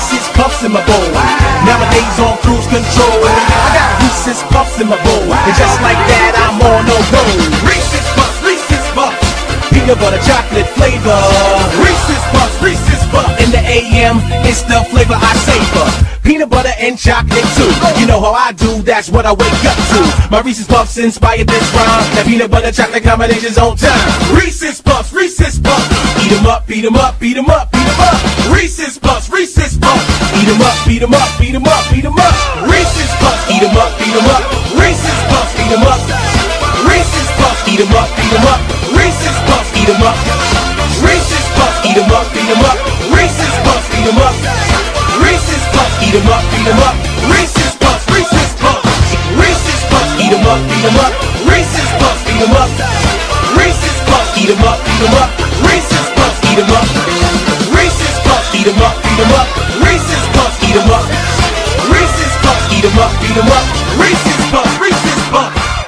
Reese's Puffs in my bowl. Nowadays on cruise control, I got Reese's Puffs in my bowl, and just like that I'm on a roll. Reese's Puffs, peanut butter chocolate flavor. Reese's Puffs, in the AM, it's the flavor I savor. Peanut butter and chocolate too. You know how I do, that's what I wake up to. My Reese's Puffs inspired this rhyme. That peanut butter chocolate combination's on time. Reese's Puffs. Eat 'em up, beat 'em up, beat 'em up, beat 'em up. Reese's Puffs. Eat 'em up, beat 'em up, beat 'em up, beat 'em up. Reese's Puffs. Eat 'em up, beat 'em up. Reese's Puffs. Eat 'em up. Reese's Puffs. Eat 'em up, beat 'em up. Reese's Puffs. Eat 'em up. Reese's Puffs. Eat 'em up, beat 'em up. Reese's Puffs. Eat 'em up. Reese's Puffs. Eat 'em up, beat 'em up. Reese's Puffs. Reese's Puffs. Eat 'em up, beat 'em up. Reese's Puffs. Eat 'em up. Reese's Puffs. Eat 'em up, beat 'em up. Reese's Puffs. Eat 'em up. Reese's Puffs. Eat 'em up, beat 'em up. Reese's Puffs. Eat 'em up. Reese's Puffs. Eat 'em up, beat 'em up.